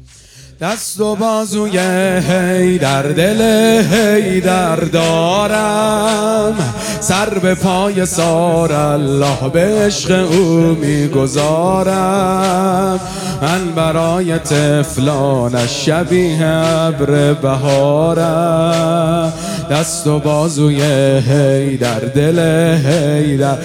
دست و بازوی حیدر دل حیدر دارم، سر به پای سار الله به عشق او میگذارم. من برای طفلانش شبیه ابر بهارم، دست و بازوی حیدر دل حیدر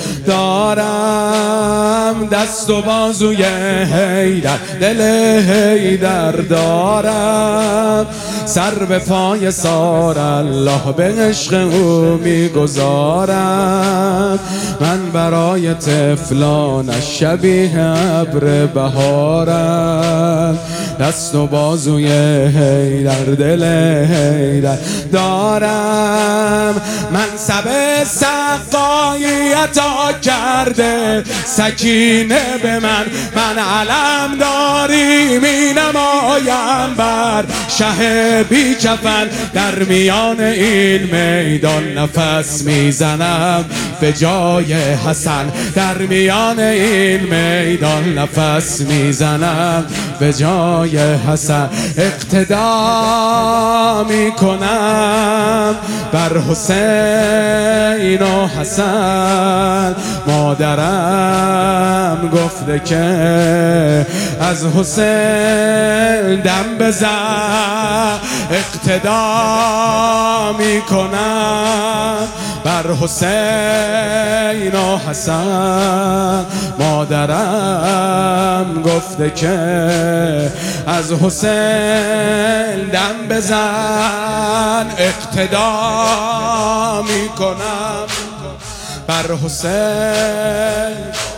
دارم، دست و بازوی حیدر دل حیدر دارم، سر به پای سار الله به عشق او میگذارم. من برای طفلانش شبیه ابر بهارم، دست و بازوی حیدر دل حیدر دارم. منصب سقاییت کرده سکینه به من علم داری می نمایم بر شه بی کفن. در میان این میدان نفس میزنم به جای حسن، در میان این میدان نفس میزنم به جای حسن. اقتدا میکنم بر حسین و حسن، مادرم گفته که از حسین دم بزن. اقتدا میکنم بر حسین و حسن، مادرم گفته که از حسین دم بزن. اقتدا میکنم بر حسین،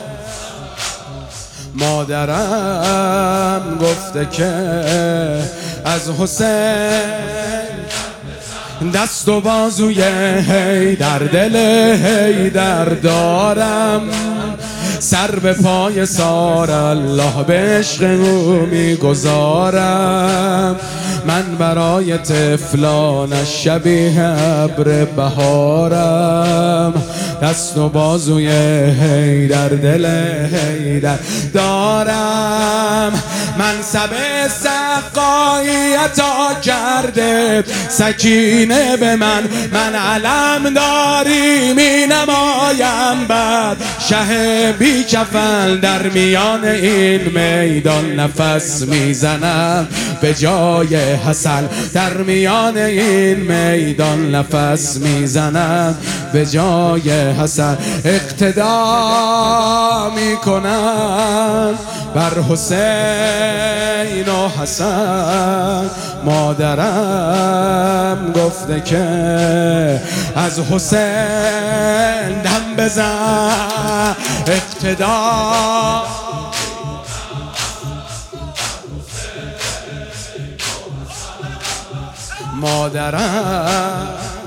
مادرم گفته که از حسین. دست و بازوی حیدر دل حیدر دارم، سر به پای سار الله به عشق او میگذارم. من برای طفلانش شبیه ابر بهارم، دست و بازوی حیدر دل حیدر دارم. منصب سقاییت کرده سکینه به من علم داری می نمایم بر شه بی کفن. در میان این میدان نفس میزنم به جای حسن، در میان این میدان نفس میزنم به جای حسن. اقتدا میکنم بر حسین و حسن، مادرم گفته که از حسین دم بزن. اقتدا مادرم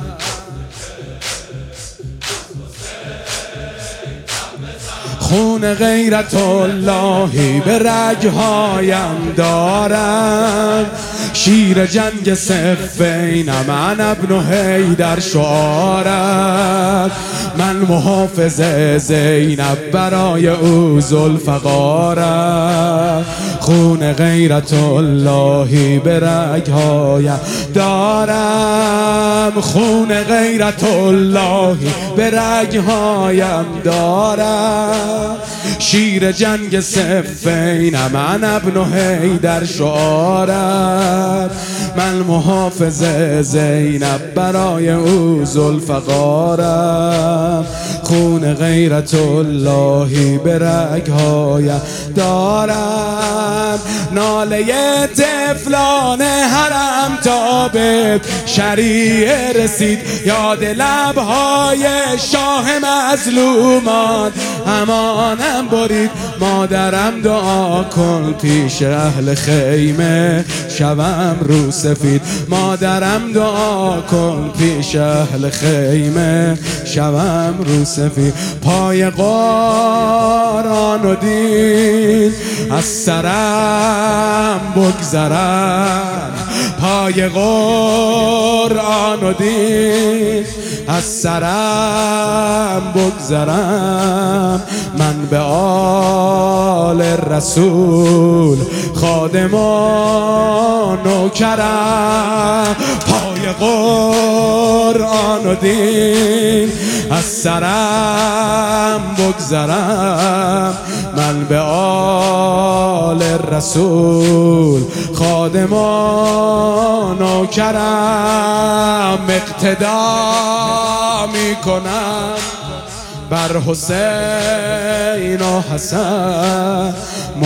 خون غیرت اللهی به رگهایم دارم، شیر جنگ صفینم انا ابن حیدر شعارم. من محافظ زینب برای او ذوالفقارم، خون غیرت اللهی به رگهایم دارم، خون غیرت اللهی به رگهایم دارم. شیر جنگ صفینم انا ابن حیدر شعارم. من محافظ زینب برای او ذوالفقارم، خون غیرت اللهی به رگهایم دارم. ناله طفلان حرم تا به شریعه رسید، یاد لبهای شاه مظلومان امانم برید. مادرم دعا کن پیش اهل خیمه شوم رو سفید، مادرم دعا کن پیش اهل خیمه شوم رو سفید. پای قرآن و دین از سرم بگذرن، پای قرآن و دین از سرم بگذرم، من به آل رسول خادم و نوکرم. پای قرآن و دین از سرم بگذرم، من به آل رسول خادم و نوکرم. اقتدا می کنم بر حسین و حسن،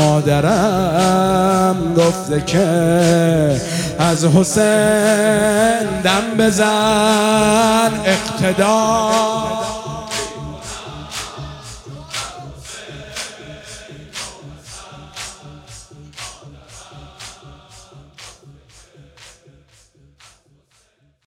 مادرم گفته که از حسین دم بزن. اقتدا